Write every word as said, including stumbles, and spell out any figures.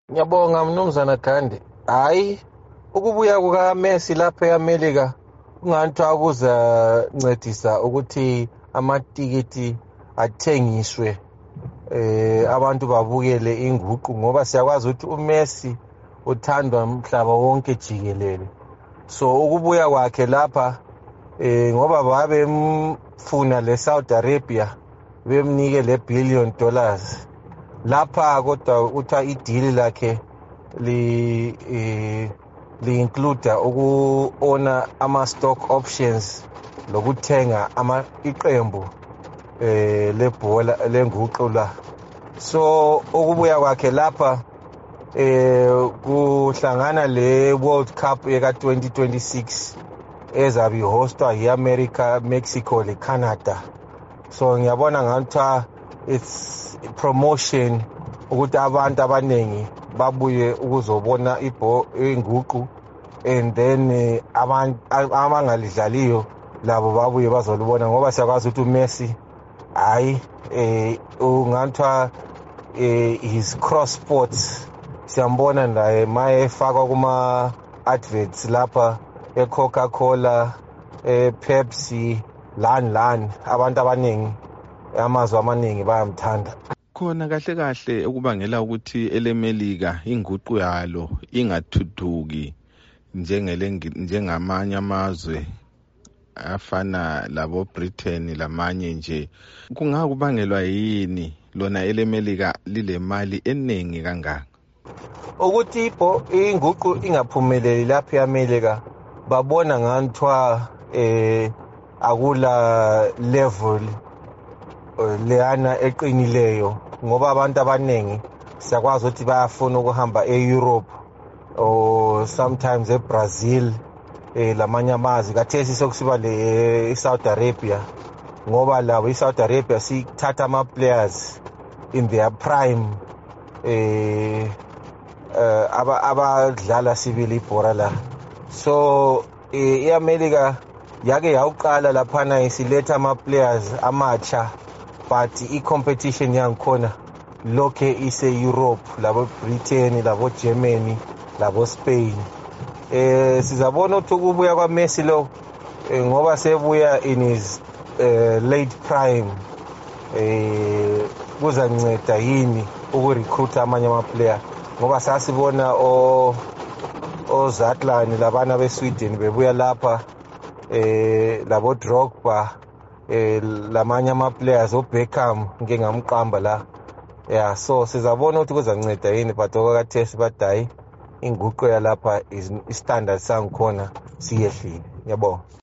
Ngiyabonga mnumzana Gandhi. Hayi, ukubuya kukaMessi lapha eAmelika kungathiwa kuzancedisa ukuthi amatikiti athengiswe eh abantu babukele inguqu ngoba siyakwazi ukuthi uMessi uthandwa umhlaba wonke jikelele. So ukubuya kwakhe lapha eh ngoba babemfuna le Saudi Arabia bemnike le billion dollars. Lapha kodwa utha ideal lakhe li eh, li include uku-owner ama stock options lokuthenga ama iqembu eh lebhola lenguqu la. So ukubuya kwakhe lapha eh kuhlangana le World Cup eka twenty twenty-six ezabi hostwa yiAmerica, Mexico le Canada. So ngiyabona ngathi it's promotion ukuthi abantu abanengi babuye ukuzobona inguqu and then abantu abangalidlaliyo labo babuye bazolibona ngoba siyakwazi ukuthi uMessi hayi eh ungathwa his cross sports siyambona naye maye efakwa kuma adverts lapha eCoca-Cola, ePepsi, lan lan abantu abanengi amazwe amaningi bayamthanda. Khona kahle kahle ukubangela ukuthi elemelika inguqu yalo ingathuthuki njengele njengamanye amazwe afana labo Britain lamanye nje, kungakubangelwa yini lona elemelika lilemali eningi kangaka? Ukuthi ipo inguqu ingaphumeleli lapha eAmelika babona nganthiwa eh akula level leyana eqinileyo ngoba abantu abanengi siyakwazi ukuthi bayafuna ukuhamba eEurope or sometimes eBrazil eh lamanye amazwe kathesi sokusiba le eSaudi Arabia ngoba labo eSaudi Arabia sithatha ama players in their prime eh aba abadlala sibili ibhola la. So eAmelika yake yawuqala laphana isiletha ama players amatsha but i-competition yangikhona lokhe ise-Europe, labo Britain, labo Germany, labo Spain. Eh sizabona ukuthi ukubuya kwaMessi lo ngoba sebuya in his uh, late prime eh kuzanceda yini ukurecruit amanye ama-player ngoba sasibona o oZlatan labana beSweden bebuya lapha eh labo Drogba eh lamanye ama players oBeckham ngeke ngamqamba la. Yeah, so sizabona ukuthi kuzanceda yini but okakathesi badayi inguqu yalapha is standard sangikhona siyehlile. Yabo.